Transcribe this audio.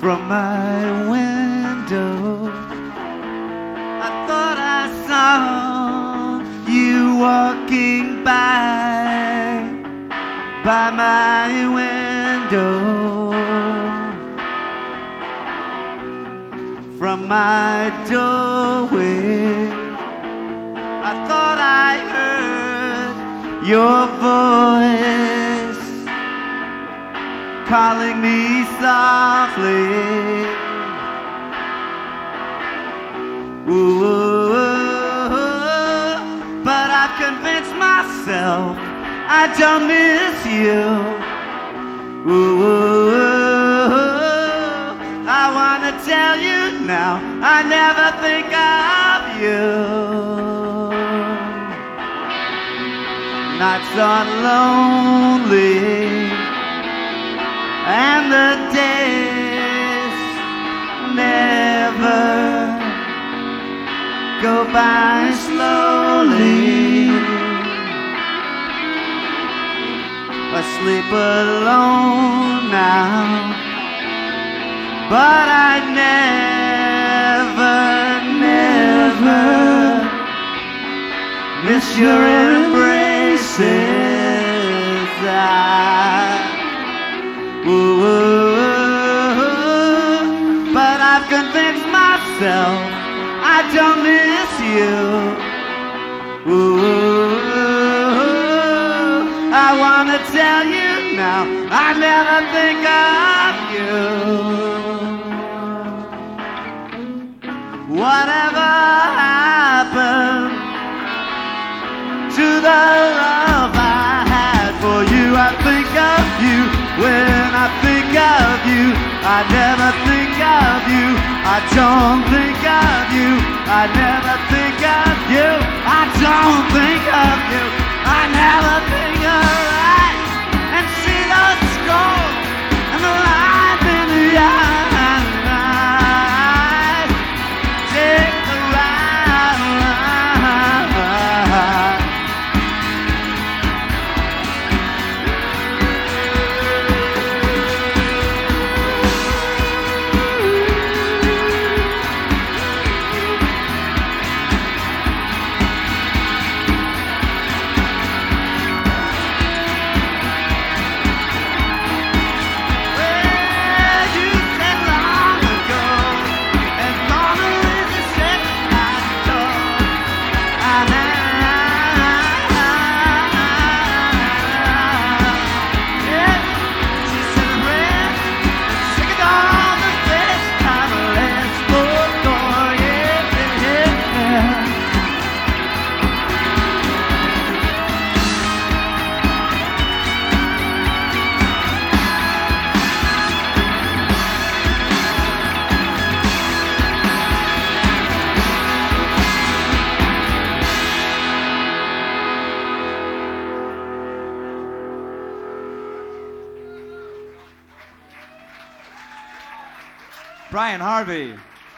from my window. I thought I saw you walking by my window. From my doorway, I thought I heard your voice calling me softly. Ooh, but I've convinced myself I don't miss you. Ooh, I wanna tell you now, I never think of you. Nights are lonely and the days never go by slowly. I sleep alone now, but I never miss your embraces. But I've convinced myself I don't miss you. I wanna tell you now, I never think of you. Whatever happened to the love I had for you? I think of you when I think of you. I never think of you. I don't think of you. I never think of you. I don't think of you. I never think of life and see those scars and the light in the eyes. Take the ride. Brian Harvey.